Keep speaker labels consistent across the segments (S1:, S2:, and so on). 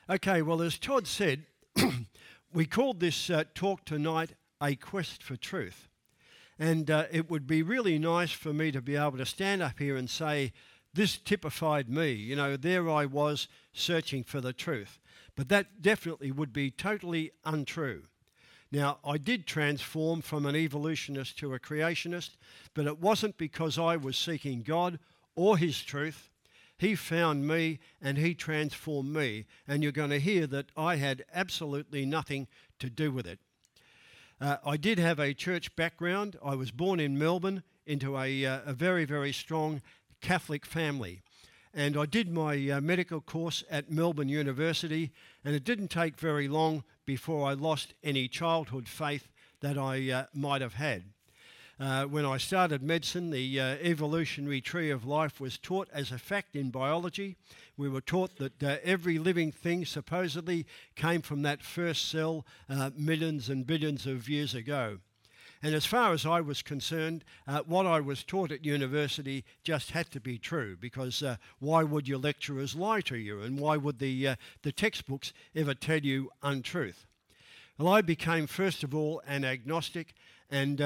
S1: Okay, well, as Todd said, we called this talk tonight A Quest for Truth. And it would be really nice for me to be able to stand up here and say, this typified me. You know, there I was searching for the truth. But that definitely would be totally untrue. Now, I did transform from an evolutionist to a creationist, but it wasn't because I was seeking God or his truth. He found me and he transformed me, and you're going to hear that I had absolutely nothing to do with it. I did have a church background. I was born in Melbourne into a very, very strong Catholic family. And I did my medical course at Melbourne University, and it didn't take very long before I lost any childhood faith that I might have had. When I started medicine, the evolutionary tree of life was taught as a fact in biology. We were taught that every living thing supposedly came from that first cell millions and billions of years ago. And as far as I was concerned, what I was taught at university just had to be true, because why would your lecturers lie to you, and why would the textbooks ever tell you untruth? Well, I became, first of all, an agnostic, and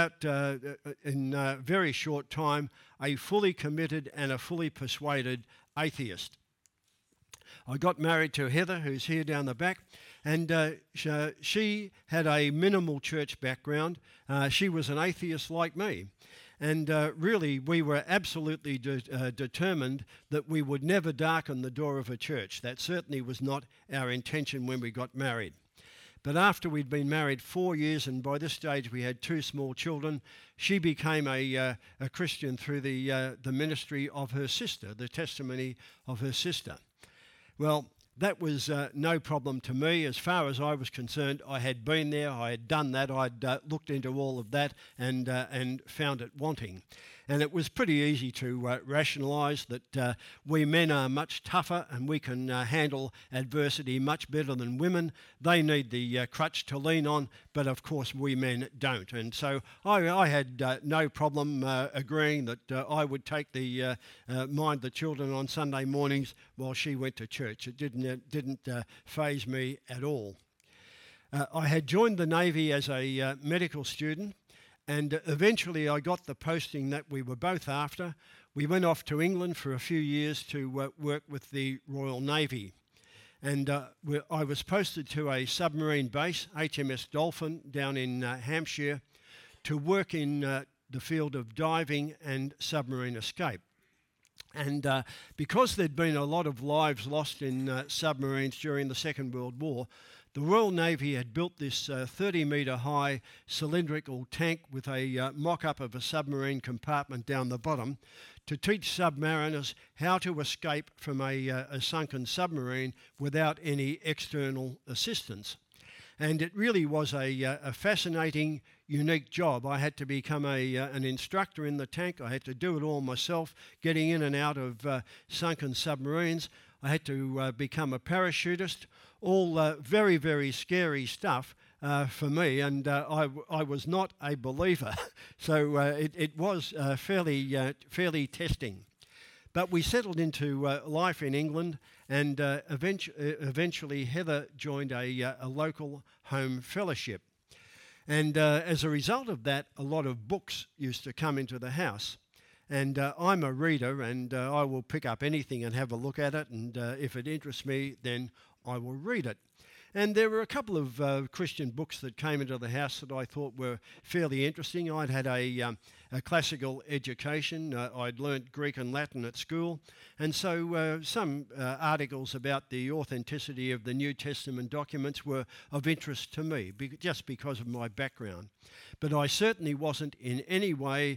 S1: in a very short time, a fully committed and a fully persuaded atheist. I got married to Heather, who's here down the back, and she had a minimal church background. She was an atheist like me. And really, we were absolutely determined that we would never darken the door of a church. That certainly was not our intention when we got married. But after we'd been married 4 years, and by this stage we had 2 small children, she became a Christian through the ministry of her sister, the testimony of her sister. Well, that was no problem to me. As far as I was concerned, I had been there, I had done that, I'd looked into all of that and found it wanting. And it was pretty easy to rationalise that we men are much tougher and we can handle adversity much better than women. They need the crutch to lean on, but of course we men don't. And so I had no problem agreeing that I would take the mind the children on Sunday mornings while she went to church. It didn't faze me at all. I had joined the Navy as a medical student, and eventually I got the posting that we were both after. We went off to England for a few years to work with the Royal Navy. And I was posted to a submarine base, HMS Dolphin, down in Hampshire, to work in the field of diving and submarine escape. And because there'd been a lot of lives lost in submarines during the Second World War, the Royal Navy had built this 30-metre high cylindrical tank with a mock-up of a submarine compartment down the bottom to teach submariners how to escape from a sunken submarine without any external assistance. And it really was a fascinating, unique job. I had to become an instructor in the tank. I had to do it all myself, getting in and out of sunken submarines. I had to become a parachutist, all very, very scary stuff for me, and I was not a believer, so it was fairly testing. But we settled into life in England, and eventually Heather joined a local home fellowship. And as a result of that, a lot of books used to come into the house. And I'm a reader, and I will pick up anything and have a look at it, and if it interests me, then I will read it. And there were a couple of Christian books that came into the house that I thought were fairly interesting. I'd had a classical education. I'd learnt Greek and Latin at school. And so some articles about the authenticity of the New Testament documents were of interest to me, just because of my background. But I certainly wasn't in any way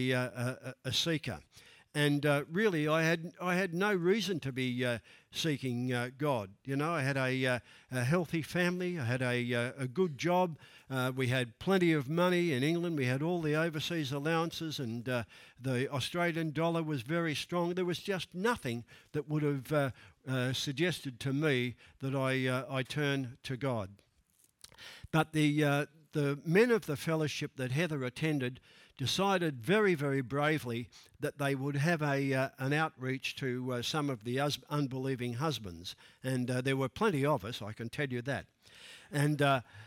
S1: a seeker. And really, I had no reason to be seeking God. You know, I had a healthy family. I had a good job. We had plenty of money in England. We had all the overseas allowances, and the Australian dollar was very strong. There was just nothing that would have suggested to me that I turn to God. But the men of the fellowship that Heather attended decided very, very bravely that they would have an outreach to some of the unbelieving husbands. And there were plenty of us, I can tell you that. And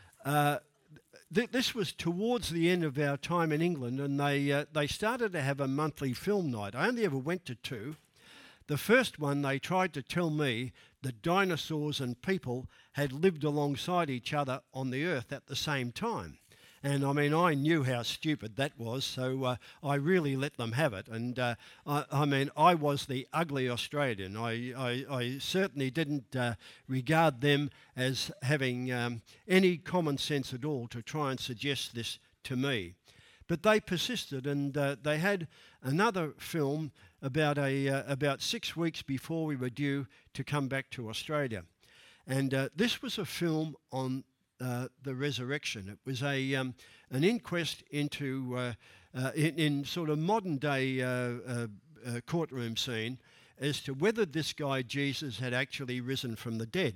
S1: this was towards the end of our time in England, and they started to have a monthly film night. I only ever went to two. The first one, they tried to tell me that dinosaurs and people had lived alongside each other on the earth at the same time. And I mean, I knew how stupid that was, so I really let them have it. And I was the ugly Australian. I certainly didn't regard them as having any common sense at all to try and suggest this to me. But they persisted, and they had another film about 6 weeks before we were due to come back to Australia. And this was a film on the resurrection. It was an inquest into, in sort of modern day courtroom scene, as to whether this guy Jesus had actually risen from the dead.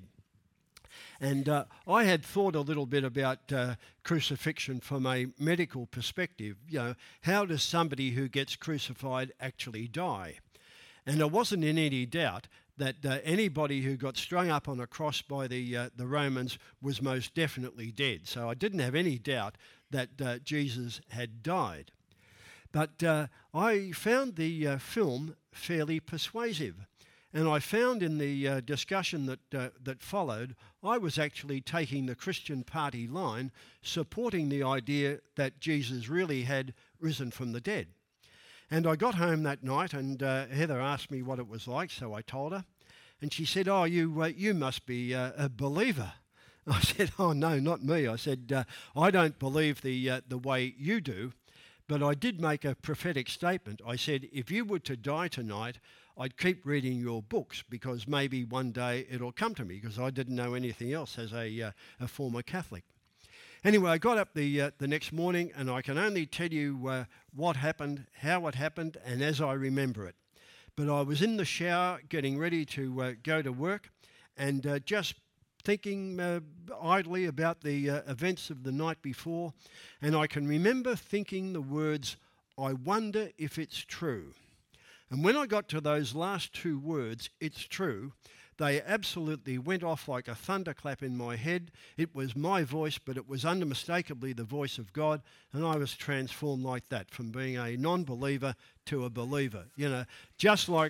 S1: And I had thought a little bit about crucifixion from a medical perspective. You know, how does somebody who gets crucified actually die? And I wasn't in any doubt that anybody who got strung up on a cross by the Romans was most definitely dead. So I didn't have any doubt that Jesus had died. But I found the film fairly persuasive. And I found in the discussion that followed, I was actually taking the Christian Party line, supporting the idea that Jesus really had risen from the dead. And I got home that night, and Heather asked me what it was like, so I told her. And she said, "Oh, you must be a believer." I said, "Oh, no, not me." I said, "I don't believe the way you do, but I did make a prophetic statement. I said, if you were to die tonight, I'd keep reading your books because maybe one day it'll come to me," because I didn't know anything else as a former Catholic. Anyway, I got up the next morning, and I can only tell you what happened, how it happened, and as I remember it. But I was in the shower getting ready to go to work, and just thinking idly about the events of the night before, and I can remember thinking the words, "I wonder if it's true." And when I got to those last two words, "it's true," they absolutely went off like a thunderclap in my head. It was my voice, but it was unmistakably the voice of God, and I was transformed like that, from being a non-believer to a believer. You know, just like,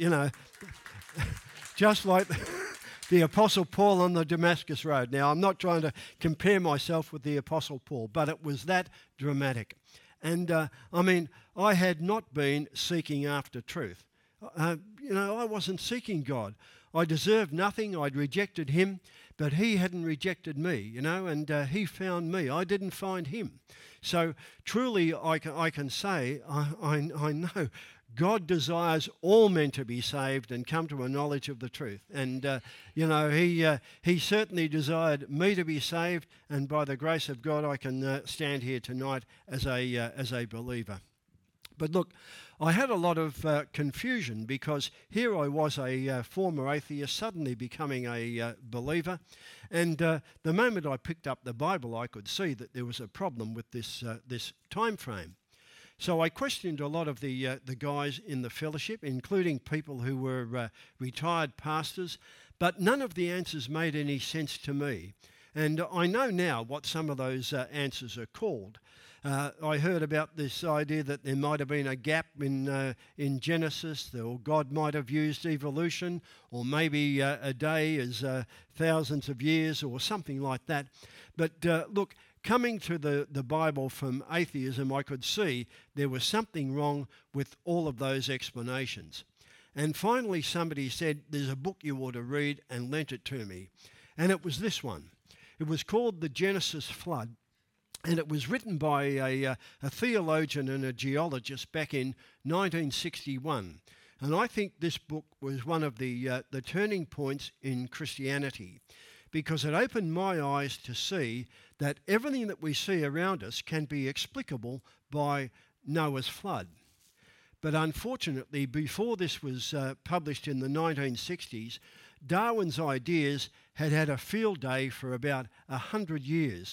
S1: just like the Apostle Paul on the Damascus Road. Now, I'm not trying to compare myself with the Apostle Paul, but it was that dramatic. And, I had not been seeking after truth. I wasn't seeking God. I deserved nothing. I'd rejected him, but he hadn't rejected me, and he found me. I didn't find him. So truly I can say, I know God desires all men to be saved and come to a knowledge of the truth. And, he certainly desired me to be saved, and by the grace of God I can stand here tonight as a believer. But look, I had a lot of confusion, because here I was, a former atheist, suddenly becoming a believer. And the moment I picked up the Bible, I could see that there was a problem with this time frame. So I questioned a lot of the guys in the fellowship, including people who were retired pastors, but none of the answers made any sense to me. And I know now what some of those answers are called. I heard about this idea that there might have been a gap in Genesis, or God might have used evolution, or maybe a day as thousands of years, or something like that. But look, coming to the Bible from atheism, I could see there was something wrong with all of those explanations. And finally somebody said, "There's a book you ought to read," and lent it to me. And it was this one. It was called The Genesis Flood. And it was written by a theologian and a geologist back in 1961. And I think this book was one of the turning points in Christianity, because it opened my eyes to see that everything that we see around us can be explicable by Noah's flood. But unfortunately, before this was published in the 1960s, Darwin's ideas had had a field day for about 100 years.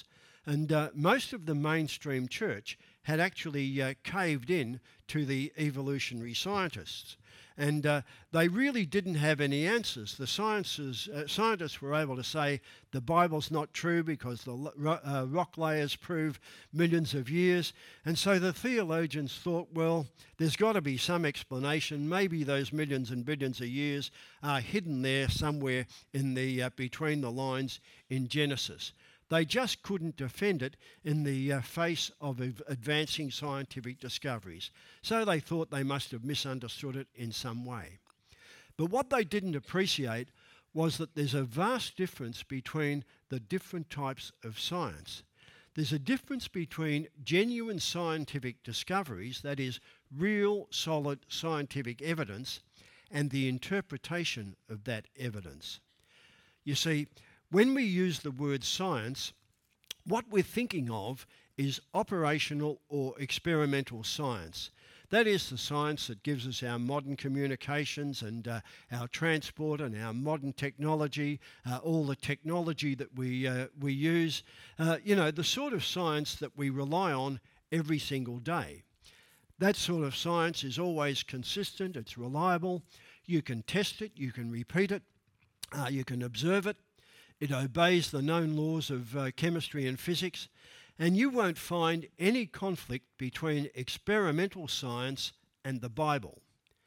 S1: And most of the mainstream church had actually caved in to the evolutionary scientists. And they really didn't have any answers. The scientists were able to say the Bible's not true because the rock layers prove millions of years. And so the theologians thought, well, there's got to be some explanation. Maybe those millions and billions of years are hidden there somewhere in the between the lines in Genesis. They just couldn't defend it in the face of advancing scientific discoveries. So they thought they must have misunderstood it in some way. But what they didn't appreciate was that there's a vast difference between the different types of science. There's a difference between genuine scientific discoveries, that is, real, solid scientific evidence, and the interpretation of that evidence. You see, when we use the word science, what we're thinking of is operational or experimental science. That is the science that gives us our modern communications and our transport and our modern technology, all the technology that we use, the sort of science that we rely on every single day. That sort of science is always consistent, it's reliable, you can test it, you can repeat it, you can observe it. It obeys the known laws of chemistry and physics, and you won't find any conflict between experimental science and the Bible.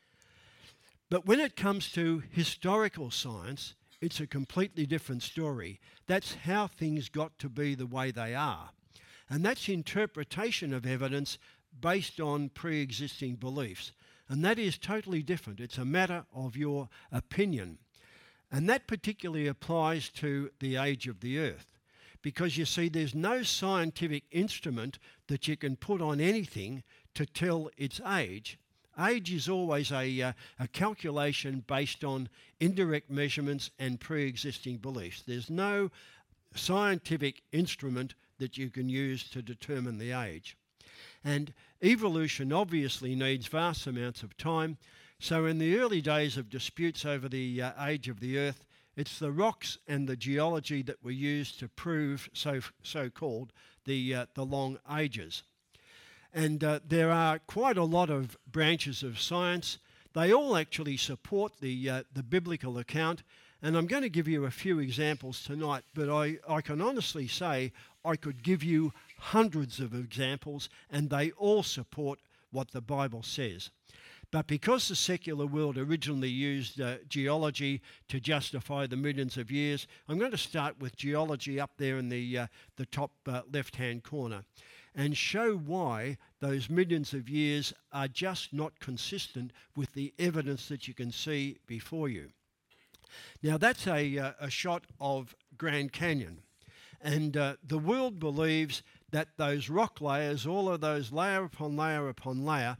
S1: But when it comes to historical science, it's a completely different story. That's how things got to be the way they are. And that's interpretation of evidence based on pre-existing beliefs. And that is totally different. It's a matter of your opinion. And that particularly applies to the age of the earth. Because you see, there's no scientific instrument that you can put on anything to tell its age. Age is always a calculation based on indirect measurements and pre-existing beliefs. There's no scientific instrument that you can use to determine the age. And evolution obviously needs vast amounts of time. So in the early days of disputes over the age of the earth, it's the rocks and the geology that were used to prove so-called the long ages. And there are quite a lot of branches of science. They all actually support the biblical account. And I'm going to give you a few examples tonight, but I can honestly say I could give you hundreds of examples, and they all support what the Bible says. But because the secular world originally used geology to justify the millions of years, I'm going to start with geology up there in the top left-hand corner and show why those millions of years are just not consistent with the evidence that you can see before you. Now that's a shot of Grand Canyon, and the world believes that those rock layers, all of those layer upon layer upon layer,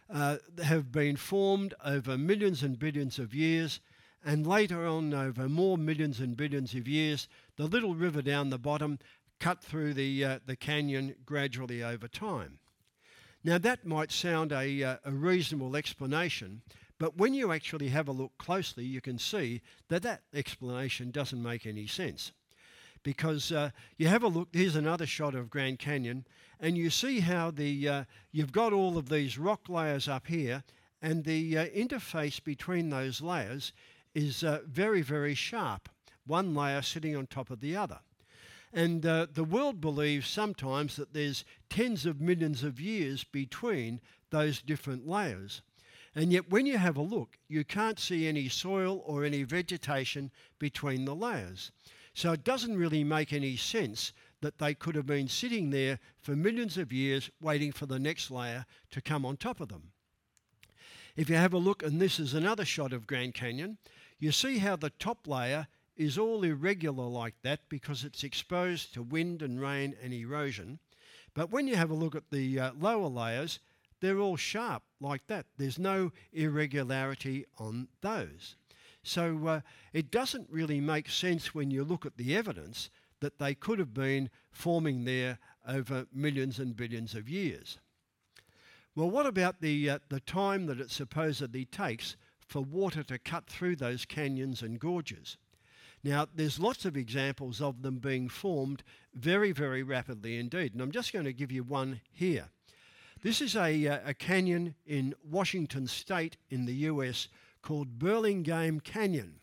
S1: have been formed over millions and billions of years, and later on over more millions and billions of years, the little river down the bottom cut through the canyon gradually over time. Now that might sound a reasonable explanation, but when you actually have a look closely, you can see that that explanation doesn't make any sense. Because you have a look, here's another shot of Grand Canyon, and you see how you've got all of these rock layers up here, and the interface between those layers is very, very sharp, one layer sitting on top of the other. And the world believes sometimes that there's tens of millions of years between those different layers. And yet when you have a look, you can't see any soil or any vegetation between the layers. So it doesn't really make any sense that they could have been sitting there for millions of years waiting for the next layer to come on top of them. If you have a look, and this is another shot of Grand Canyon, you see how the top layer is all irregular like that because it's exposed to wind and rain and erosion. But when you have a look at the lower layers, they're all sharp like that. There's no irregularity on those. So it doesn't really make sense when you look at the evidence that they could have been forming there over millions and billions of years. Well, what about the time that it supposedly takes for water to cut through those canyons and gorges? Now, there's lots of examples of them being formed very, very rapidly indeed. And I'm just going to give you one here. This is a canyon in Washington State in the US called Burlingame Canyon.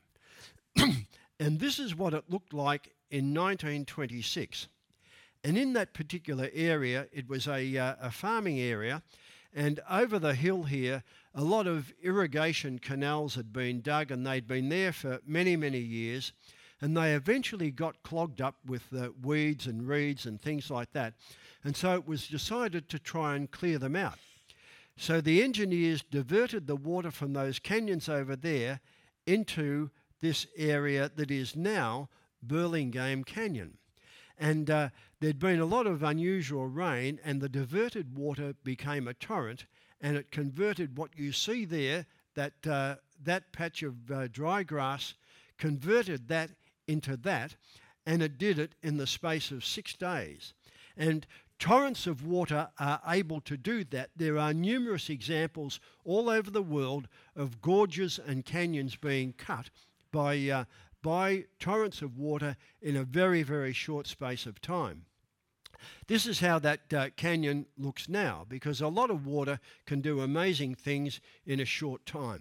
S1: And this is what it looked like in 1926. And in that particular area, it was a farming area. And over the hill here, a lot of irrigation canals had been dug, and they'd been there for many, many years. And they eventually got clogged up with weeds and reeds and things like that. And so it was decided to try and clear them out. So the engineers diverted the water from those canyons over there into this area that is now Burlingame Canyon. And there'd been a lot of unusual rain, and the diverted water became a torrent, and it converted what you see there, that patch of dry grass, converted that into that, and it did it in the space of 6 days. And torrents of water are able to do that. There are numerous examples all over the world of gorges and canyons being cut by torrents of water in a very, very short space of time. This is how that canyon looks now, because a lot of water can do amazing things in a short time.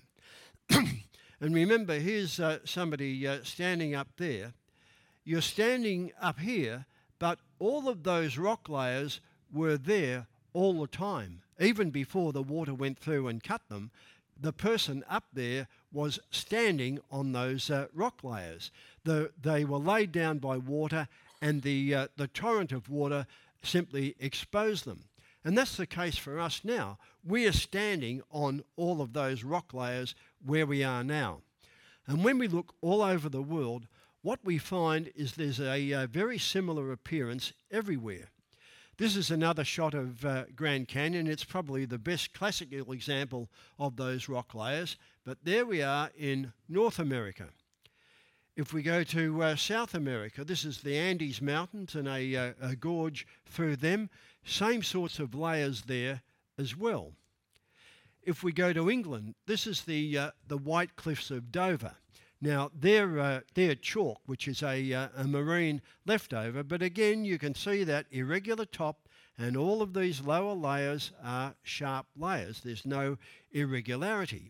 S1: And remember, here's somebody standing up there. You're standing up here, but all of those rock layers were there all the time. Even before the water went through and cut them, the person up there was standing on those rock layers. They were laid down by water, and the torrent of water simply exposed them. And that's the case for us now. We are standing on all of those rock layers where we are now. And when we look all over the world, what we find is there's a very similar appearance everywhere. This is another shot of Grand Canyon. It's probably the best classical example of those rock layers. But there we are in North America. If we go to South America, this is the Andes Mountains and a gorge through them. Same sorts of layers there as well. If we go to England, this is the White Cliffs of Dover. Now, they're chalk, which is a marine leftover, but again, you can see that irregular top, and all of these lower layers are sharp layers. There's no irregularity.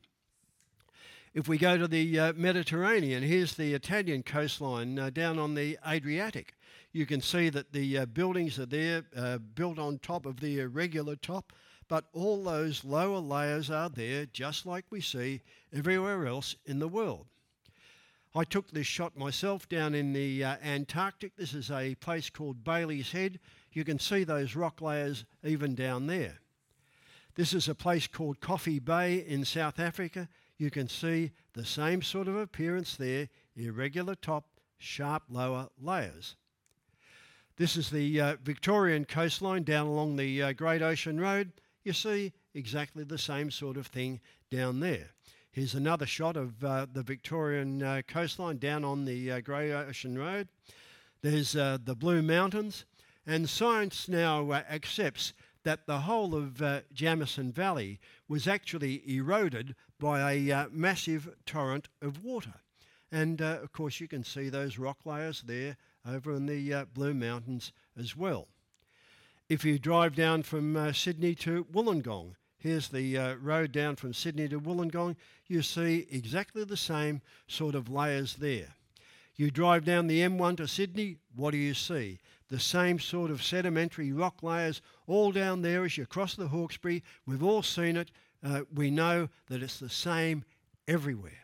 S1: If we go to the Mediterranean, here's the Italian coastline down on the Adriatic. You can see that the buildings are there, built on top of the irregular top, but all those lower layers are there, just like we see everywhere else in the world. I took this shot myself down in the Antarctic. This is a place called Bailey's Head. You can see those rock layers even down there. This is a place called Coffee Bay in South Africa. You can see the same sort of appearance there, irregular top, sharp lower layers. This is the Victorian coastline down along the Great Ocean Road. You see exactly the same sort of thing down there. Here's another shot of the Victorian coastline down on the Great Ocean Road. There's the Blue Mountains, and science now accepts that the whole of Jamison Valley was actually eroded by a massive torrent of water. And of course you can see those rock layers there over in the Blue Mountains as well. If you drive down from Sydney to Wollongong, here's the road down from Sydney to Wollongong, you see exactly the same sort of layers there. You drive down the M1 to Sydney, what do you see? The same sort of sedimentary rock layers all down there as you cross the Hawkesbury. We've all seen it. We know that it's the same everywhere.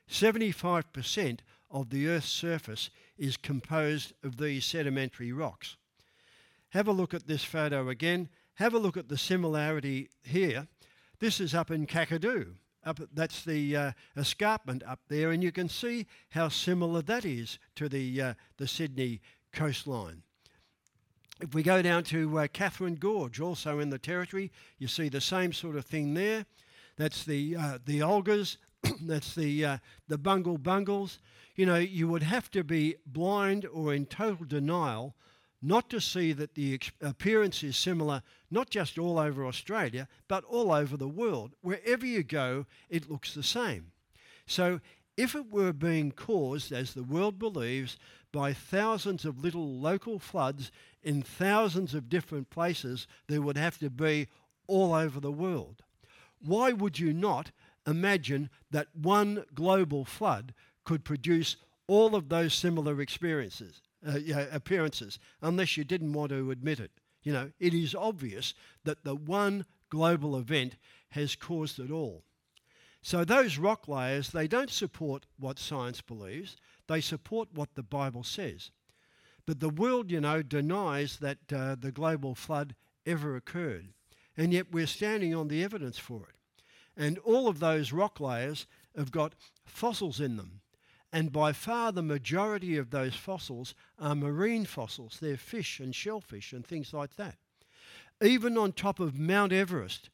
S1: 75% of the Earth's surface is composed of these sedimentary rocks. Have a look at this photo again. Have a look at the similarity here. This is up in Kakadu. That's the escarpment up there, and you can see how similar that is to the Sydney coastline. If we go down to Catherine Gorge, also in the Territory, you see the same sort of thing there. That's the Olgas, that's the Bungle Bungles. You know, you would have to be blind or in total denial not to see that the appearance is similar, not just all over Australia, but all over the world. Wherever you go, it looks the same. So if it were being caused, as the world believes, by thousands of little local floods in thousands of different places, there would have to be all over the world. Why would you not imagine that one global flood could produce all of those similar appearances, unless you didn't want to admit it? You know, it is obvious that the one global event has caused it all. So those rock layers, they don't support what science believes, they support what the Bible says. But the world, denies that the global flood ever occurred. And yet we're standing on the evidence for it. And all of those rock layers have got fossils in them. And by far the majority of those fossils are marine fossils. They're fish and shellfish and things like that. Even on top of Mount Everest,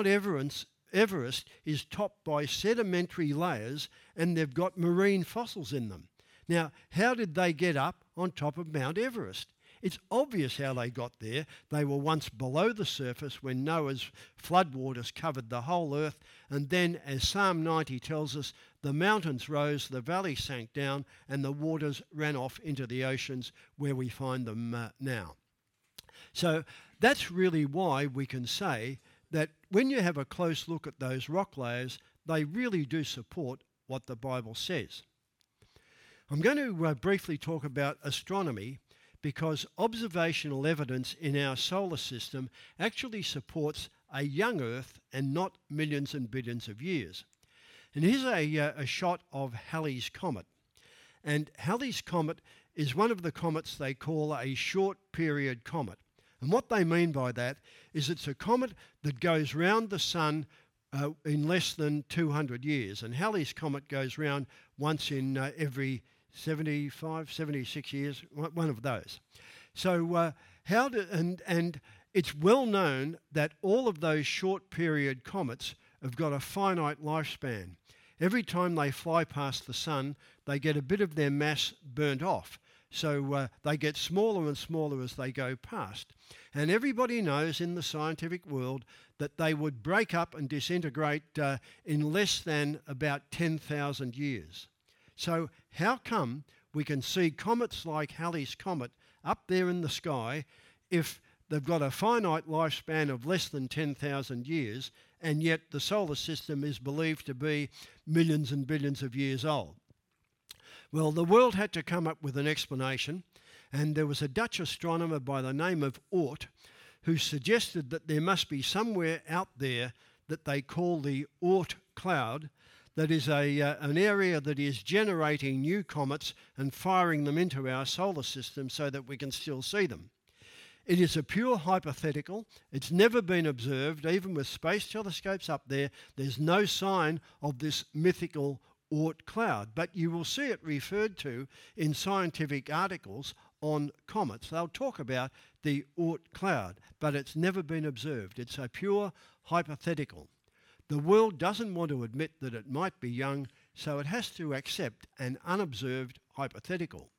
S1: Everest is topped by sedimentary layers, and they've got marine fossils in them. Now, how did they get up on top of Mount Everest? It's obvious how they got there. They were once below the surface when Noah's floodwaters covered the whole earth, and then, as Psalm 90 tells us, the mountains rose, the valleys sank down, and the waters ran off into the oceans where we find them now. So that's really why we can say that when you have a close look at those rock layers, they really do support what the Bible says. I'm going to briefly talk about astronomy, because observational evidence in our solar system actually supports a young Earth and not millions and billions of years. And here's a shot of Halley's Comet. And Halley's Comet is one of the comets they call a short period comet. And what they mean by that is it's a comet that goes round the sun in less than 200 years. And Halley's Comet goes round once in every 75, 76 years, one of those. So and it's well known that all of those short period comets have got a finite lifespan. Every time they fly past the sun, they get a bit of their mass burnt off. So they get smaller and smaller as they go past. And everybody knows in the scientific world that they would break up and disintegrate in less than about 10,000 years. So how come we can see comets like Halley's Comet up there in the sky if they've got a finite lifespan of less than 10,000 years, and yet the solar system is believed to be millions and billions of years old? Well, the world had to come up with an explanation, and there was a Dutch astronomer by the name of Oort who suggested that there must be somewhere out there that they call the Oort cloud, that is an area that is generating new comets and firing them into our solar system so that we can still see them. It is a pure hypothetical. It's never been observed. Even with space telescopes up there, there's no sign of this mythical Oort cloud, but you will see it referred to in scientific articles on comets. They'll talk about the Oort cloud, but it's never been observed. It's a pure hypothetical. The world doesn't want to admit that it might be young, so it has to accept an unobserved hypothetical.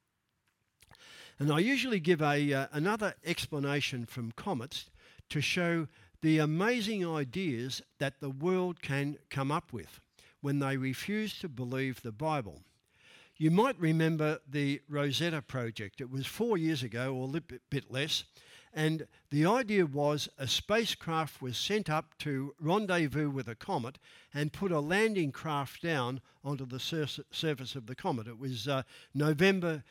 S1: And I usually give another explanation from comets to show the amazing ideas that the world can come up with when they refuse to believe the Bible. You might remember the Rosetta Project. It was 4 years ago, or a little bit less, and the idea was a spacecraft was sent up to rendezvous with a comet and put a landing craft down onto the surface of the comet. It was November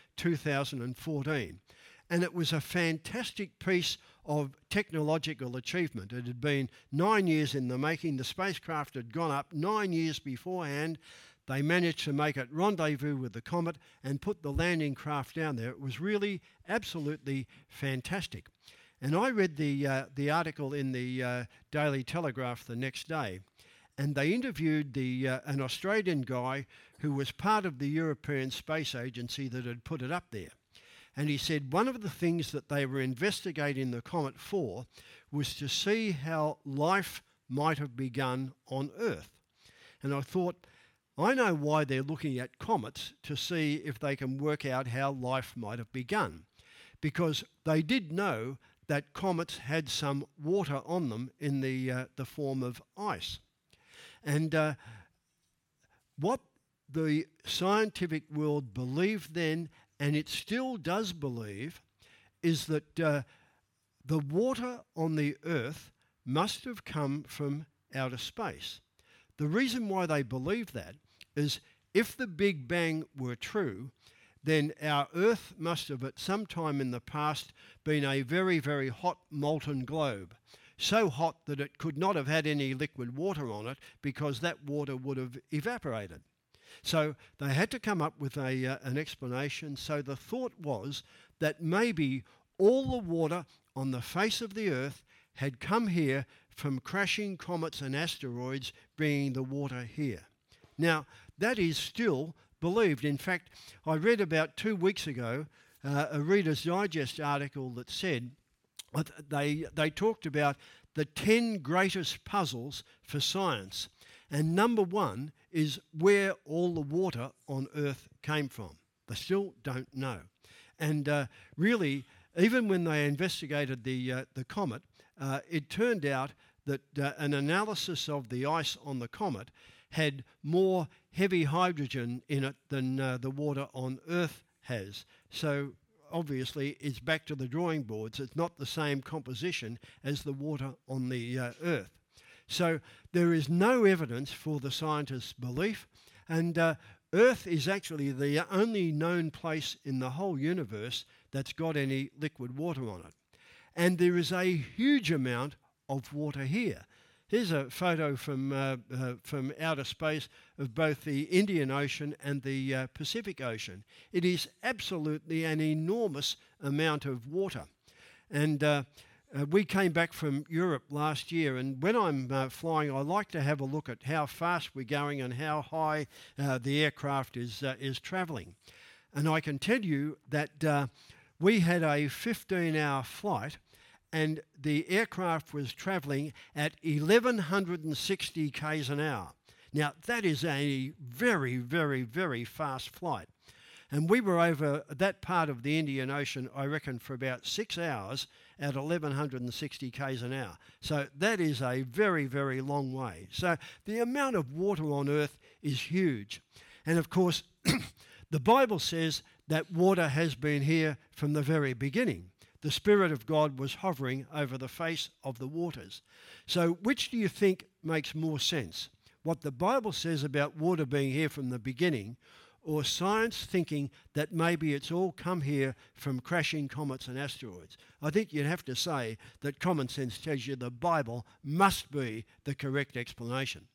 S1: 2014. And it was a fantastic piece of technological achievement. It had been 9 years in the making. The spacecraft had gone up 9 years beforehand. They managed to make it rendezvous with the comet and put the landing craft down there. It was really absolutely fantastic. And I read the article in the Daily Telegraph the next day, and they interviewed an Australian guy who was part of the European Space Agency that had put it up there. And he said one of the things that they were investigating the comet for was to see how life might have begun on Earth. And I thought, I know why they're looking at comets, to see if they can work out how life might have begun. Because they did know that comets had some water on them in the form of ice. And what the scientific world believed then, and it still does believe, is that the water on the earth must have come from outer space. The reason why they believe that is if the Big Bang were true, then our Earth must have at some time in the past been a very, very hot molten globe. So hot that it could not have had any liquid water on it because that water would have evaporated. So they had to come up with an explanation. So the thought was that maybe all the water on the face of the Earth had come here from crashing comets and asteroids bringing the water here. Now, that is still believed. In fact, I read about 2 weeks ago a Reader's Digest article that said they talked about the 10 greatest puzzles for science. And number one is where all the water on Earth came from. They still don't know. And really, even when they investigated the comet, it turned out that an analysis of the ice on the comet had more heavy hydrogen in it than the water on Earth has. So obviously it's back to the drawing boards. It's not the same composition as the water on the Earth. So there is no evidence for the scientists' belief, and Earth is actually the only known place in the whole universe that's got any liquid water on it. And there is a huge amount of water here. Here's a photo from outer space of both the Indian Ocean and the Pacific Ocean. It is absolutely an enormous amount of water. And we came back from Europe last year, and when I'm flying, I like to have a look at how fast we're going and how high the aircraft is travelling. And I can tell you that we had a 15-hour flight, and the aircraft was travelling at 1,160 k's an hour. Now, that is a very, very, very fast flight. And we were over that part of the Indian Ocean, I reckon, for about 6 hours at 1,160 k's an hour. So that is a very, very long way. So the amount of water on Earth is huge. And of course, the Bible says that water has been here from the very beginning. The Spirit of God was hovering over the face of the waters. So which do you think makes more sense? What the Bible says about water being here from the beginning, or science thinking that maybe it's all come here from crashing comets and asteroids? I think you'd have to say that common sense tells you the Bible must be the correct explanation.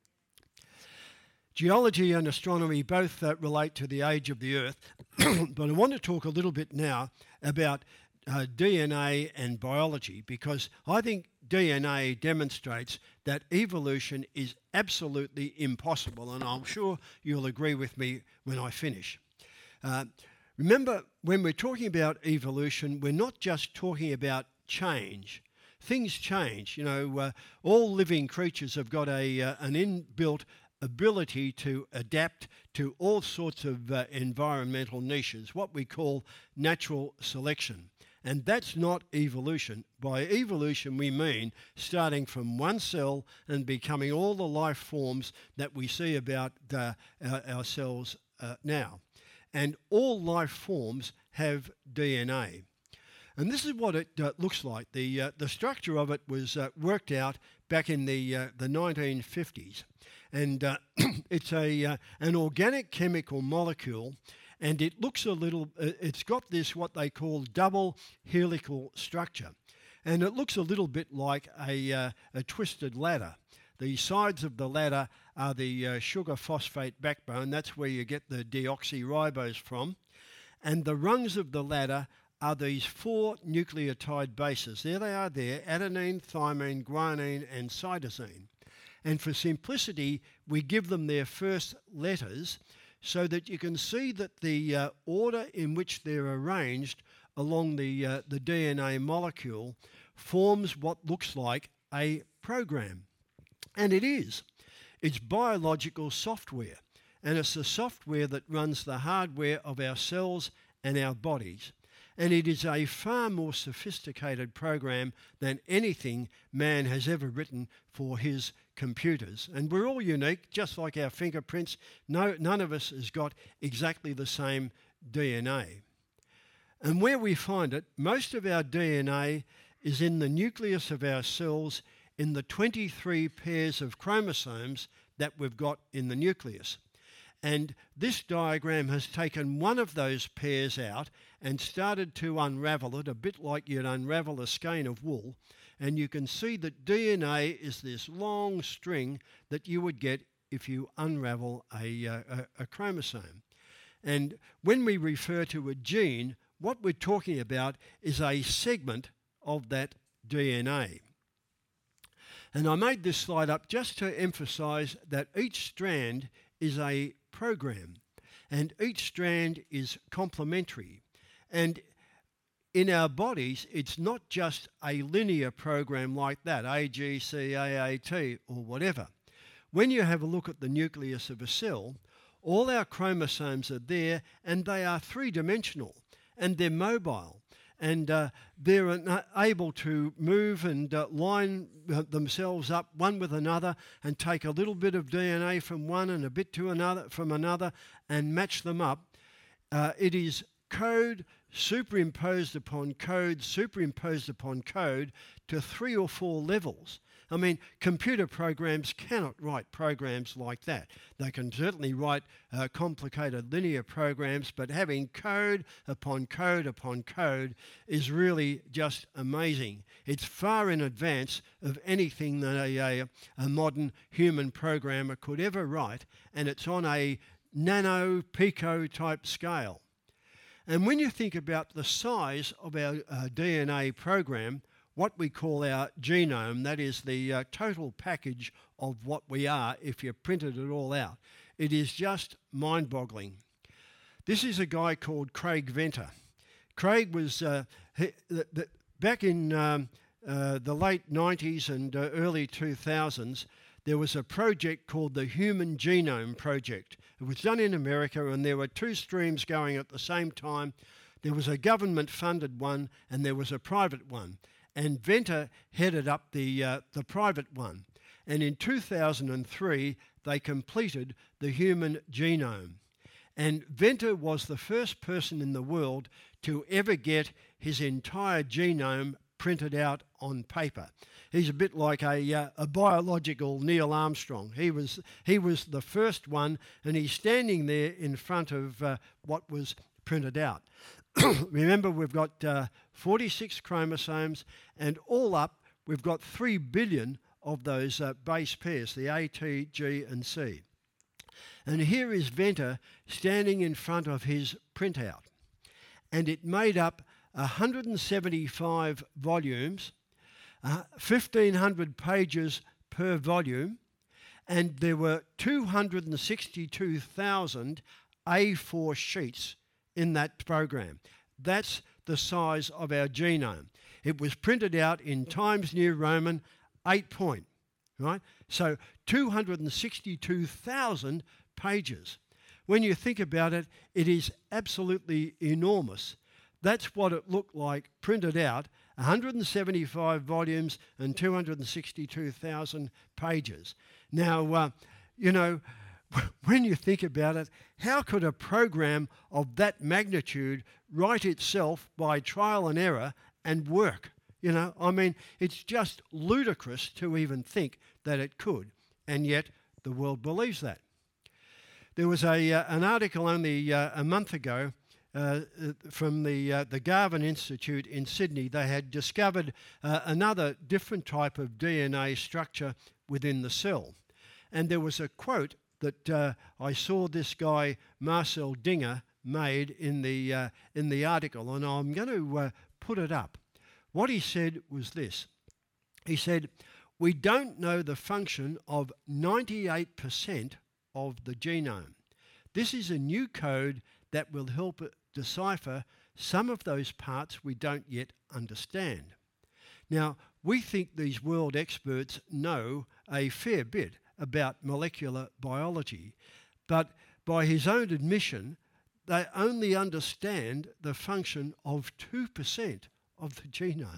S1: Geology and astronomy both relate to the age of the Earth, but I want to talk a little bit now about DNA and biology, because I think DNA demonstrates that evolution is absolutely impossible, and I'm sure you'll agree with me when I finish. Remember, when we're talking about evolution, we're not just talking about change. Things change. You know, all living creatures have got an inbuilt ability to adapt to all sorts of environmental niches, what we call natural selection. And that's not evolution. By evolution, we mean starting from one cell and becoming all the life forms that we see about ourselves now. And all life forms have DNA. And this is what it looks like. The structure of it was worked out back in the 1950s. And it's an organic chemical molecule, and it looks a little, it's got this what they call double helical structure. And it looks a little bit like a twisted ladder. The sides of the ladder are the sugar phosphate backbone. That's where you get the deoxyribose from. And the rungs of the ladder are these 4 nucleotide bases. There they are there, adenine, thymine, guanine, and cytosine. And for simplicity, we give them their first letters so that you can see that the order in which they're arranged along the DNA molecule forms what looks like a program. And it is. It's biological software, and it's the software that runs the hardware of our cells and our bodies. And it is a far more sophisticated program than anything man has ever written for his computers. And we're all unique, just like our fingerprints. None of us has got exactly the same DNA. And where we find it, most of our DNA is in the nucleus of our cells in the 23 pairs of chromosomes that we've got in the nucleus. And this diagram has taken one of those pairs out and started to unravel it, a bit like you'd unravel a skein of wool. And you can see that DNA is this long string that you would get if you unravel a chromosome. And when we refer to a gene, what we're talking about is a segment of that DNA. And I made this slide up just to emphasize that each strand is a program and each strand is complementary. And in our bodies, it's not just a linear program like that, A, G, C, A, A, T, or whatever. When you have a look at the nucleus of a cell, all our chromosomes are there and they are three-dimensional and they're mobile. And they're able to move and line themselves up one with another and take a little bit of DNA from one and a bit to another from another and match them up. It is code superimposed upon code to 3 or 4 levels. I mean, computer programs cannot write programs like that. They can certainly write complicated linear programs, but having code upon code upon code is really just amazing. It's far in advance of anything that a modern human programmer could ever write, and it's on a nano, pico type scale. And when you think about the size of our DNA program, what we call our genome, that is the total package of what we are if you printed it all out, it is just mind-boggling. This is a guy called Craig Venter. Craig was, back in the late 90s and early 2000s, there was a project called the Human Genome Project. It was done in America and there were 2 streams going at the same time. There was a government-funded one and there was a private one. And Venter headed up the private one. And in 2003, they completed the human genome. And Venter was the first person in the world to ever get his entire genome printed out on paper. He's a bit like a biological Neil Armstrong. He was the first one, and he's standing there in front of what was printed out. Remember, we've got 46 chromosomes, and all up, we've got 3 billion of those base pairs, the A, T, G, and C. And here is Venter standing in front of his printout. And it made up 175 volumes, 1,500 pages per volume, and there were 262,000 A4 sheets in that program. That's the size of our genome. It was printed out in Times New Roman 8 point, right? So 262,000 pages. When you think about it, it is absolutely enormous. That's what it looked like printed out, 175 volumes and 262,000 pages. Now, when you think about it, how could a program of that magnitude write itself by trial and error and work? It's just ludicrous to even think that it could, and yet the world believes that. There was an article only a month ago from the Garvan Institute in Sydney. They had discovered another different type of DNA structure within the cell. And there was a quote that I saw this guy, Marcel Dinger, made in the article, and I'm going to put it up. What he said was this. He said, "We don't know the function of 98% of the genome. This is a new code that will help decipher some of those parts we don't yet understand." Now, we think these world experts know a fair bit about molecular biology, but by his own admission, they only understand the function of 2% of the genome.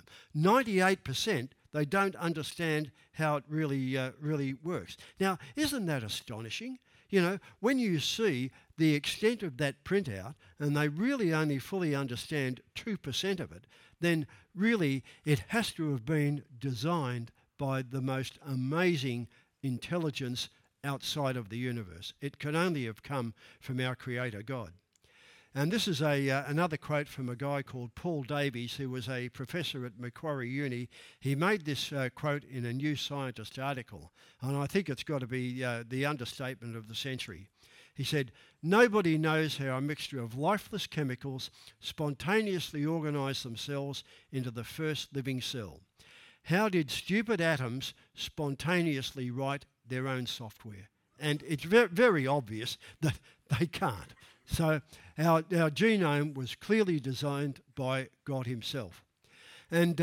S1: 98%, they don't understand how it really works. Now, isn't that astonishing? You know, when you see the extent of that printout and they really only fully understand 2% of it, then really it has to have been designed by the most amazing intelligence outside of the universe. It can only have come from our Creator God. And this is another quote from a guy called Paul Davies, who was a professor at Macquarie Uni. He made this quote in a New Scientist article, and I think it's got to be the understatement of the century. He said, "Nobody knows how a mixture of lifeless chemicals spontaneously organise themselves into the first living cell. How did stupid atoms spontaneously write their own software?" And it's very obvious that they can't. So our genome was clearly designed by God himself. And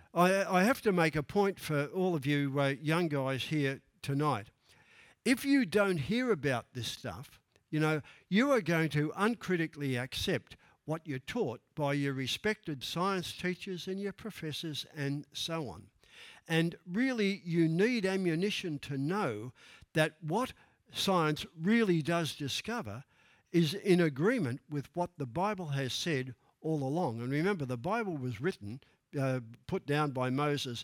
S1: I have to make a point for all of you young guys here tonight. If you don't hear about this stuff, you know, you are going to uncritically accept what you're taught by your respected science teachers and your professors and so on. And really, you need ammunition to know that what science really does discover is in agreement with what the Bible has said all along. And remember, the Bible was written, put down by Moses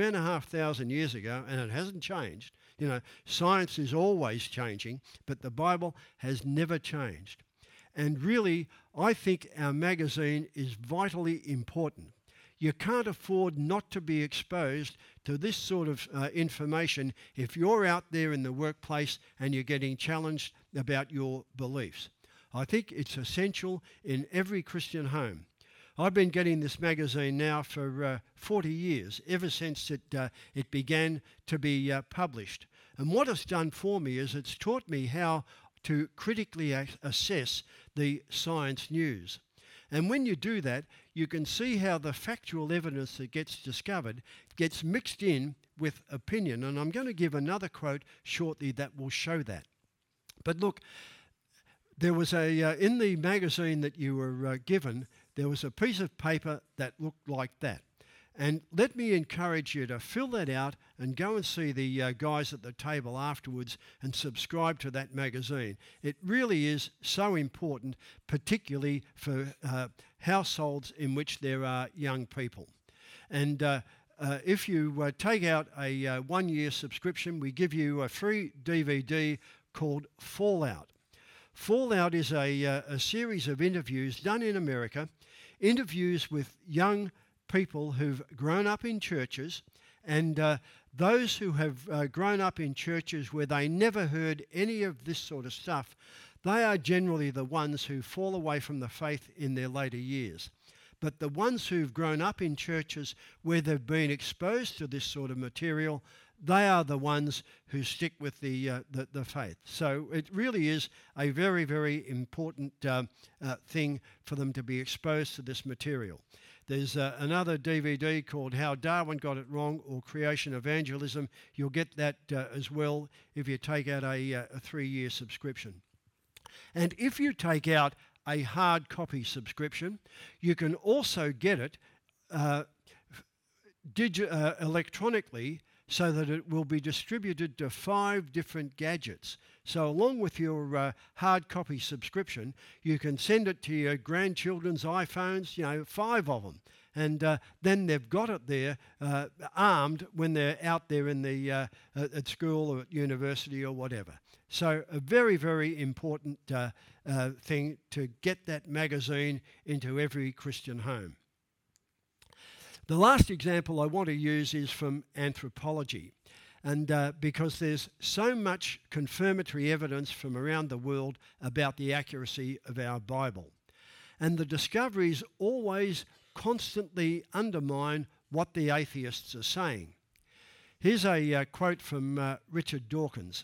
S1: 3,500 years ago, and it hasn't changed. You know, science is always changing, but the Bible has never changed. And really, I think our magazine is vitally important. You can't afford not to be exposed to this sort of information if you're out there in the workplace and you're getting challenged about your beliefs. I think it's essential in every Christian home. I've been getting this magazine now for 40 years, ever since it began to be published. And what it's done for me is it's taught me how to critically assess the science news. And when you do that, you can see how the factual evidence that gets discovered gets mixed in with opinion. And I'm going to give another quote shortly that will show that. But look, there was in the magazine that you were given, there was a piece of paper that looked like that. And let me encourage you to fill that out and go and see the guys at the table afterwards and subscribe to that magazine. It really is so important, particularly for households in which there are young people. And if you take out a 1-year subscription, we give you a free DVD called Fallout. Fallout is a series of interviews done in America, interviews with young people who've grown up in churches, and those who have grown up in churches where they never heard any of this sort of stuff, they are generally the ones who fall away from the faith in their later years. But the ones who've grown up in churches where they've been exposed to this sort of material, they are the ones who stick with the faith. So it really is a very, very important thing for them to be exposed to this material. There's another DVD called How Darwin Got It Wrong, or Creation Evangelism. You'll get that as well if you take out a 3-year subscription. And if you take out a hard copy subscription, you can also get it electronically, so that it will be distributed to 5 different gadgets. So along with your hard copy subscription, you can send it to your grandchildren's iPhones, 5 of them. And then they've got it there armed when they're out there in the at school or at university or whatever. So a very, very important thing to get that magazine into every Christian home. The last example I want to use is from anthropology, and because there's so much confirmatory evidence from around the world about the accuracy of our Bible. And the discoveries always constantly undermine what the atheists are saying. Here's a quote from Richard Dawkins.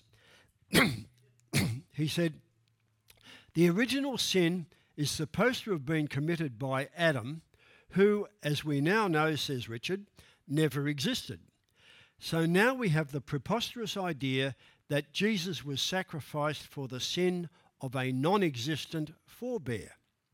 S1: He said, "The original sin is supposed to have been committed by Adam, who, as we now know," says Richard, "never existed. So now we have the preposterous idea that Jesus was sacrificed for the sin of a non-existent forebear.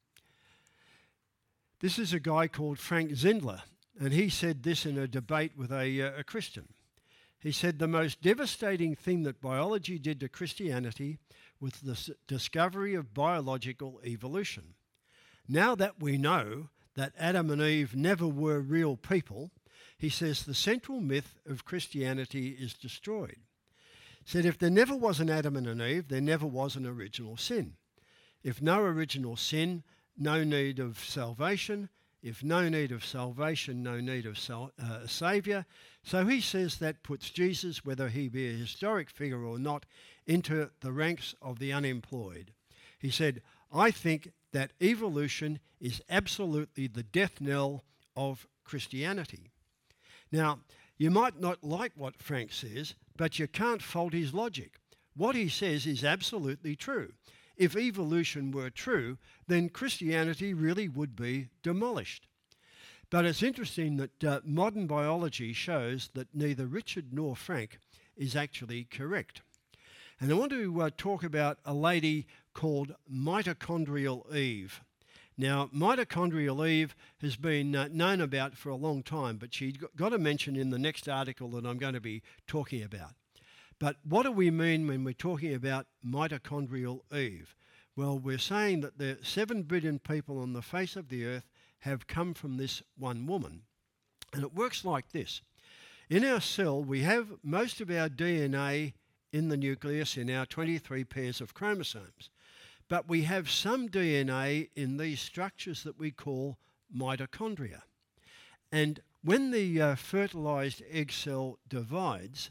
S1: This is a guy called Frank Zindler, and he said this in a debate with a Christian. He said, the most devastating thing that biology did to Christianity was the discovery of biological evolution. Now that we know that Adam and Eve never were real people, he says the central myth of Christianity is destroyed. He said if there never was an Adam and an Eve, there never was an original sin. If no original sin, no need of salvation. If no need of salvation, no need of a saviour. So he says that puts Jesus, whether he be a historic figure or not, into the ranks of the unemployed. He said, I think that evolution is absolutely the death knell of Christianity. Now, you might not like what Frank says, but you can't fault his logic. What he says is absolutely true. If evolution were true, then Christianity really would be demolished. But it's interesting that modern biology shows that neither Richard nor Frank is actually correct. And I want to talk about a lady called Mitochondrial Eve. Now, Mitochondrial Eve has been known about for a long time, but she got a mention in the next article that I'm going to be talking about. But what do we mean when we're talking about mitochondrial Eve? Well, we're saying that the 7 billion people on the face of the earth have come from this one woman. And it works like this. In our cell, we have most of our DNA in the nucleus in our 23 pairs of chromosomes. But we have some DNA in these structures that we call mitochondria. And when the fertilized egg cell divides,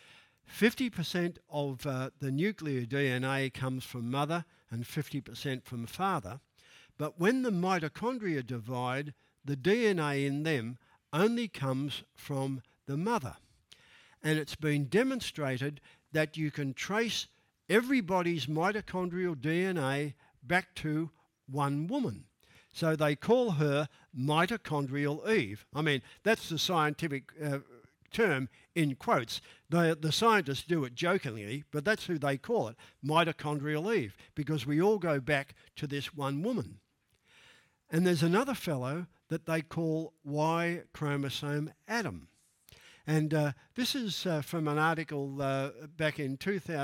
S1: 50% of the nuclear DNA comes from mother and 50% from father. But when the mitochondria divide, the DNA in them only comes from the mother. And it's been demonstrated that you can trace everybody's mitochondrial DNA back to one woman. So they call her Mitochondrial Eve. I mean, that's the scientific term in quotes. The scientists do it jokingly, but that's who they call it, Mitochondrial Eve, because we all go back to this one woman. And there's another fellow that they call Y chromosome Adam. And this is from an article back in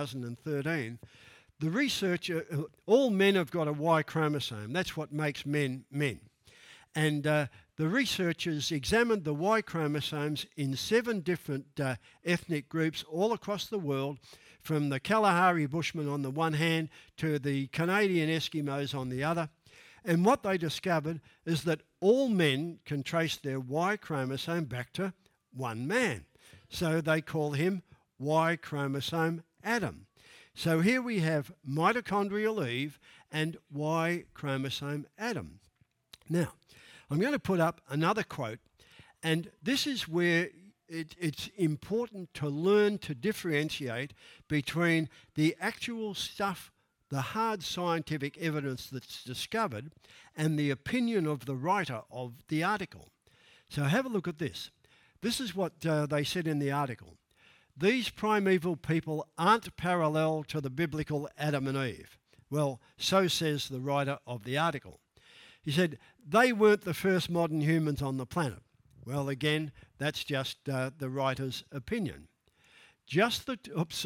S1: 2013. The researcher, all men have got a Y chromosome. That's what makes men men. And the researchers examined the Y chromosomes in 7 different ethnic groups all across the world, from the Kalahari Bushmen on the one hand to the Canadian Eskimos on the other. And what they discovered is that all men can trace their Y chromosome back to one man. So they call him Y chromosome Adam. So here we have Mitochondrial Eve and Y chromosome Adam. Now, I'm going to put up another quote, and this is where it's important to learn to differentiate between the actual stuff, the hard scientific evidence that's discovered, and the opinion of the writer of the article. So have a look at this. This is what they said in the article. These primeval people aren't parallel to the biblical Adam and Eve. Well, so says the writer of the article. He said, they weren't the first modern humans on the planet. Well, again, that's just the writer's opinion. Just the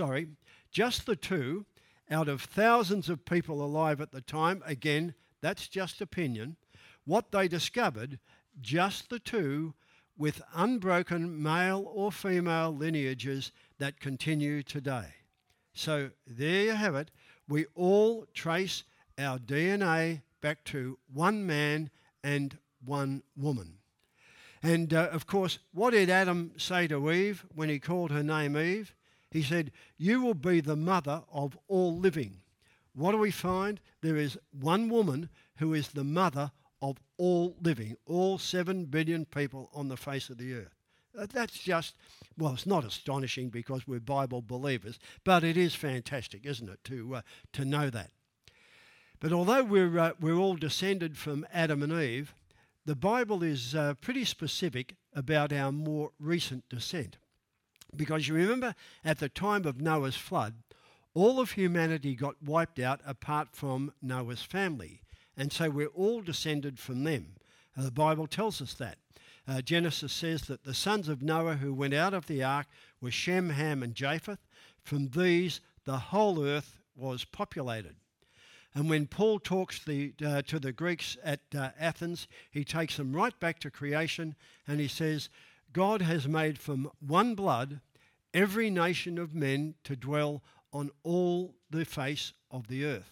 S1: two out of thousands of people alive at the time, again, that's just opinion. What they discovered, just the two with unbroken male or female lineages that continue today. So there you have it. We all trace our DNA back to one man and one woman. And of course, what did Adam say to Eve when he called her name Eve? He said, you will be the mother of all living. What do we find? There is one woman who is the mother of all living, all 7 billion people on the face of the earth. That's just, well, it's not astonishing because we're Bible believers, but it is fantastic, isn't it, to know that. But although we're all descended from Adam and Eve, the Bible is pretty specific about our more recent descent. Because you remember, at the time of Noah's flood, All of humanity got wiped out apart from Noah's family. And so we're all descended from them. The Bible tells us that. Genesis says that the sons of Noah who went out of the ark were Shem, Ham, and Japheth. From these, the whole earth was populated. And when Paul talks to the Greeks at Athens, he takes them right back to creation, and he says, God has made from one blood every nation of men to dwell on all the face of the earth.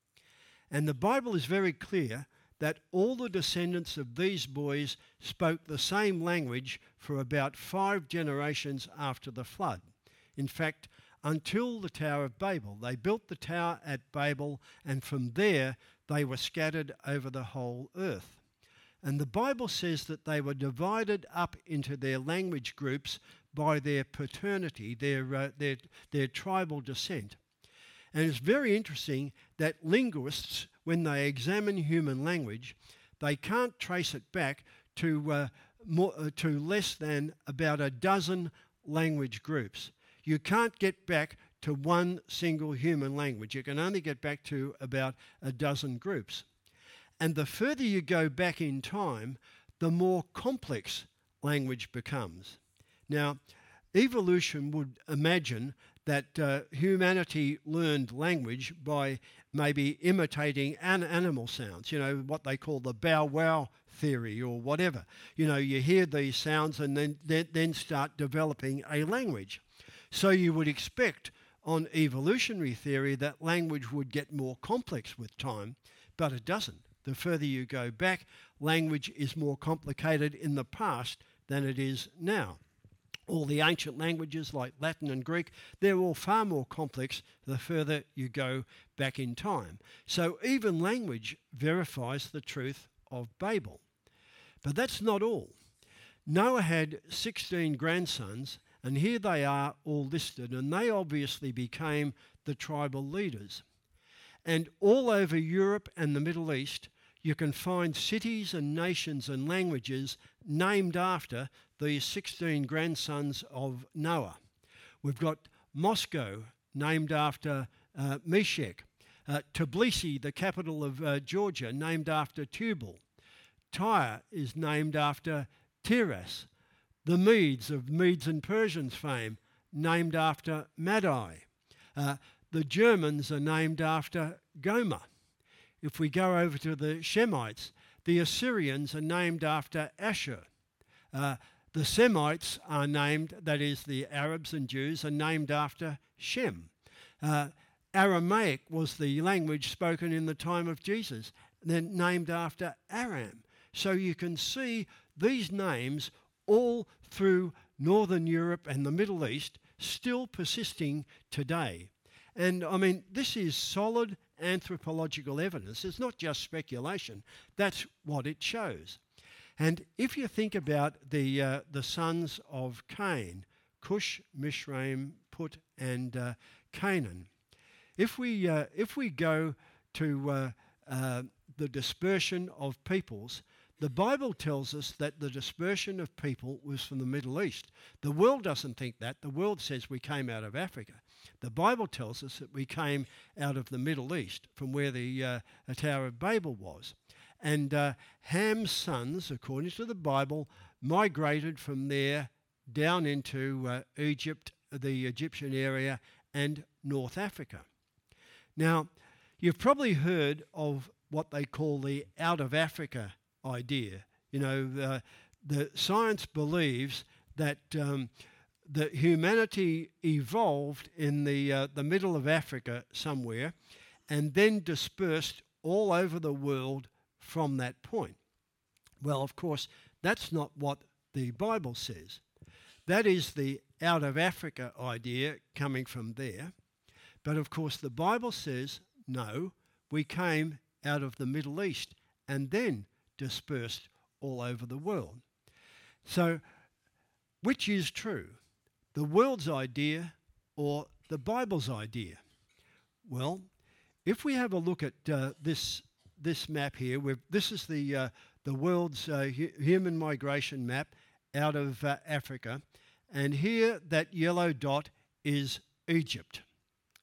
S1: And the Bible is very clear that all the descendants of these boys spoke the same language for about 5 generations after the flood. In fact, until the Tower of Babel. They built the tower at Babel, and from there they were scattered over the whole earth. And the Bible says that they were divided up into their language groups by their paternity, their tribal descent. And it's very interesting that linguists, when they examine human language, they can't trace it back to less than about a dozen language groups. You can't get back to one single human language. You can only get back to about a dozen groups. And the further you go back in time, the more complex language becomes. Now, evolution would imagine that humanity learned language by maybe imitating animal sounds, what they call the bow wow theory or whatever. You hear these sounds and then start developing a language. So you would expect on evolutionary theory that language would get more complex with time, but it doesn't. The further you go back, language is more complicated in the past than it is now. All the ancient languages like Latin and Greek, they're all far more complex the further you go back in time. So even language verifies the truth of Babel. But that's not all. Noah had 16 grandsons, and here they are all listed, and they obviously became the tribal leaders. And all over Europe and the Middle East, you can find cities and nations and languages named after these 16 grandsons of Noah. We've got Moscow, named after Meshech. Tbilisi, the capital of Georgia, named after Tubal. Tyre is named after Tiras. The Medes of Medes and Persians fame, named after Madai. The Germans are named after Gomer. If we go over to the Shemites, the Assyrians are named after Ashur. The Semites are named, that is the Arabs and Jews, are named after Shem. Aramaic was the language spoken in the time of Jesus, then named after Aram. So you can see these names all through Northern Europe and the Middle East, still persisting today. And I mean, this is solid anthropological evidence. It's not just speculation. That's what it shows. And if you think about the sons of Cain, Cush, Mizraim, Put, and Canaan, if we go to the dispersion of peoples, the Bible tells us that the dispersion of people was from the Middle East. The world doesn't think that. The world says we came out of Africa. The Bible tells us that we came out of the Middle East, from where the Tower of Babel was. And Ham's sons, according to the Bible, migrated from there down into Egypt, the Egyptian area, and North Africa. Now, you've probably heard of what they call the out of Africa idea. The science believes that that humanity evolved in the middle of Africa somewhere, and then dispersed all over the world from that point. Well, of course, that's not what the Bible says. That is the out of Africa idea coming from there. But of course, the Bible says, no, we came out of the Middle East and then dispersed all over the world. So, which is true? The world's idea or the Bible's idea? Well, if we have a look at this map here, this is the world's human migration map out of Africa, and here that yellow dot is Egypt.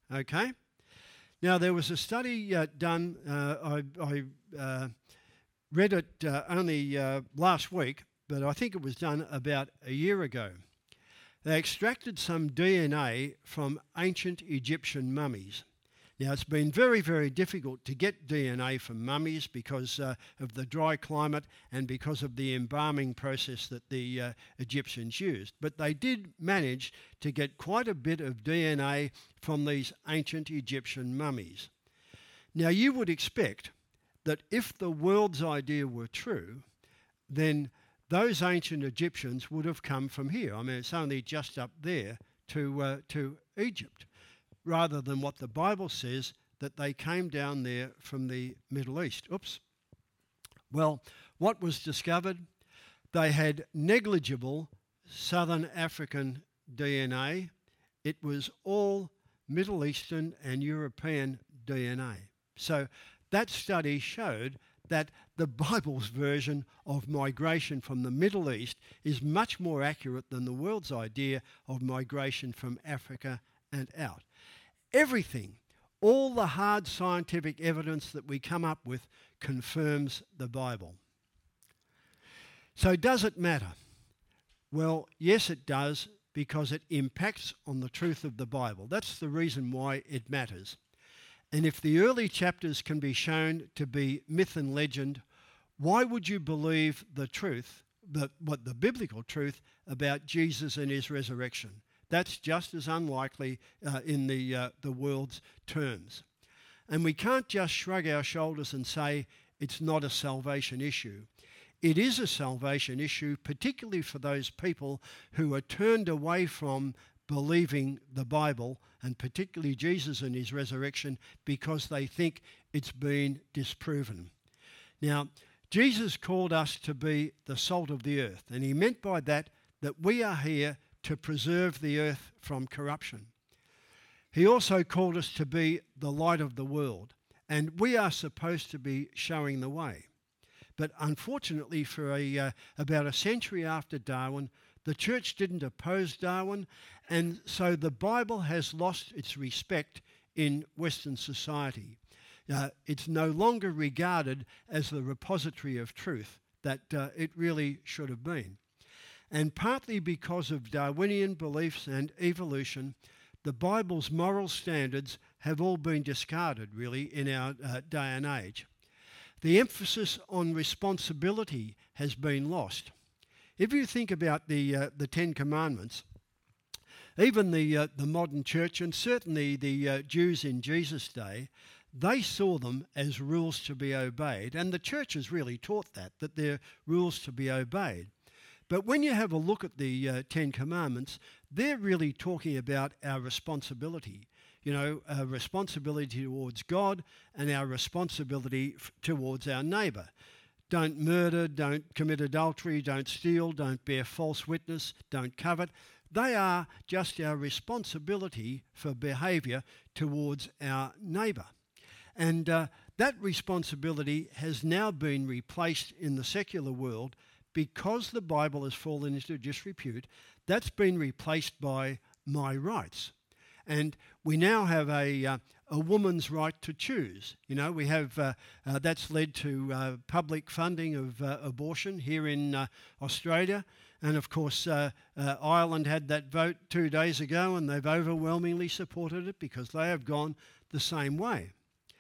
S1: Okay? Now, there was a study done, I read it only last week, but I think it was done about a year ago. They extracted some DNA from ancient Egyptian mummies. Now, it's been very, very difficult to get DNA from mummies because of the dry climate and because of the embalming process that the Egyptians used. But they did manage to get quite a bit of DNA from these ancient Egyptian mummies. Now, you would expect that if the world's idea were true, then those ancient Egyptians would have come from here. I mean, it's only just up there to Egypt, rather than what the Bible says, that they came down there from the Middle East. Oops. Well, what was discovered? They had negligible Southern African DNA. It was all Middle Eastern and European DNA. So that study showed that the Bible's version of migration from the Middle East is much more accurate than the world's idea of migration from Africa and out. Everything, all the hard scientific evidence that we come up with confirms the Bible. So does it matter? Well, yes, it does, because it impacts on the truth of the Bible. That's the reason why it matters. And if the early chapters can be shown to be myth and legend, why would you believe the truth, the biblical truth about Jesus and his resurrection? That's just as unlikely in the world's terms. And we can't just shrug our shoulders and say it's not a salvation issue. It is a salvation issue, particularly for those people who are turned away from believing the Bible, and particularly Jesus and his resurrection, because they think it's been disproven. Now, Jesus called us to be the salt of the earth, and he meant by that we are here to preserve the earth from corruption. He also called us to be the light of the world, and we are supposed to be showing the way. But unfortunately, for about a century after Darwin, the church didn't oppose Darwin, and so the Bible has lost its respect in Western society. It's no longer regarded as the repository of truth that it really should have been. And partly because of Darwinian beliefs and evolution, the Bible's moral standards have all been discarded, really, in our day and age. The emphasis on responsibility has been lost. If you think about the Ten Commandments, even the modern church, and certainly the Jews in Jesus' day, they saw them as rules to be obeyed, and the church has really taught that they're rules to be obeyed. But when you have a look at the Ten Commandments, they're really talking about our responsibility. You know, our responsibility towards God and our responsibility towards our neighbour. Don't murder, don't commit adultery, don't steal, don't bear false witness, don't covet. They are just our responsibility for behaviour towards our neighbour. And that responsibility has now been replaced in the secular world because the Bible has fallen into disrepute. That's been replaced by my rights. And we now have a woman's right to choose. You know, we have that's led to public funding of abortion here in Australia. And of course, Ireland had that vote 2 days ago, and they've overwhelmingly supported it because they have gone the same way.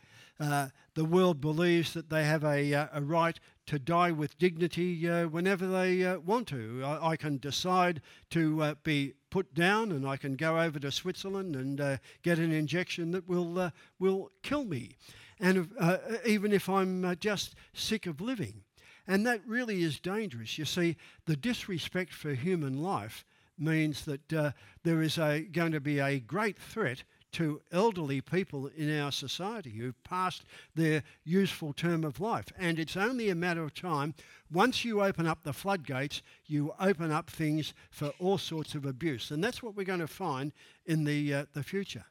S1: The world believes that they have a right to die with dignity whenever they want to. I can decide to be put down, and I can go over to Switzerland and get an injection that will kill me, and even if I'm just sick of living. And that really is dangerous. You see, the disrespect for human life means that there is going to be a great threat to elderly people in our society who've passed their useful term of life. And it's only a matter of time. Once you open up the floodgates, you open up things for all sorts of abuse. And that's what we're going to find in the future.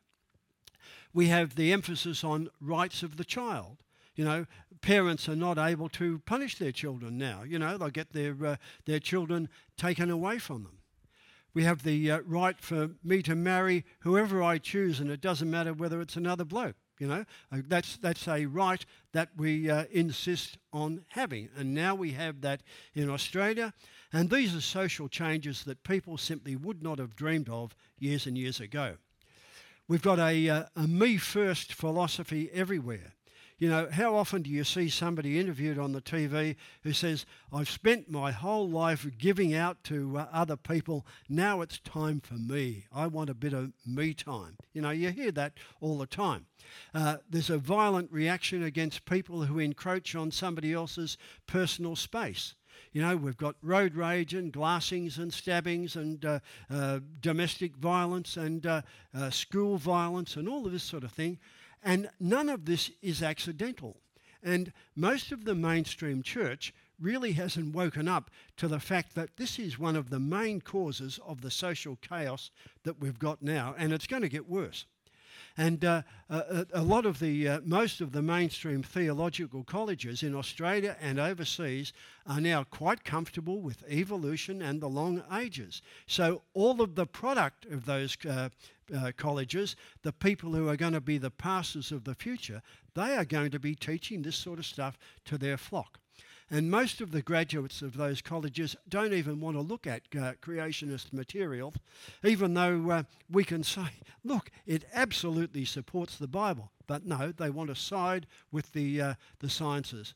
S1: We have the emphasis on rights of the child. You know, parents are not able to punish their children now. You know, they'll get their children taken away from them. We have the right for me to marry whoever I choose, and it doesn't matter whether it's another bloke. You know, that's a right that we insist on having. And now we have that in Australia. And these are social changes that people simply would not have dreamed of years and years ago. We've got a me first philosophy everywhere. You know, how often do you see somebody interviewed on the TV who says, I've spent my whole life giving out to other people, now it's time for me. I want a bit of me time. You know, you hear that all the time. There's a violent reaction against people who encroach on somebody else's personal space. You know, we've got road rage and glassings and stabbings and domestic violence and school violence and all of this sort of thing. And none of this is accidental. And most of the mainstream church really hasn't woken up to the fact that this is one of the main causes of the social chaos that we've got now, and it's going to get worse. And most of the mainstream theological colleges in Australia and overseas are now quite comfortable with evolution and the long ages. So all of the product of those colleges, the people who are going to be the pastors of the future, they are going to be teaching this sort of stuff to their flock. And most of the graduates of those colleges don't even want to look at creationist material, even though we can say, look, it absolutely supports the Bible. But no, they want to side with the scientists.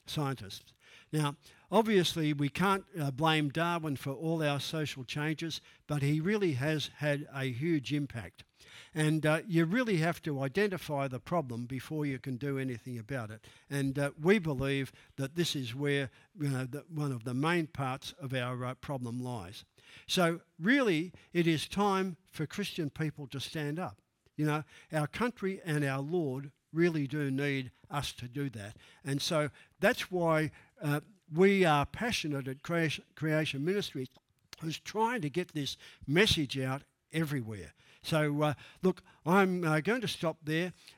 S1: Now, obviously, we can't blame Darwin for all our social changes, but he really has had a huge impact. And you really have to identify the problem before you can do anything about it. And we believe that this is where one of the main parts of our problem lies. So really, it is time for Christian people to stand up. You know, our country and our Lord really do need us to do that. And so that's why we are passionate at Creation Ministries, who's trying to get this message out everywhere. So, look, I'm going to stop there.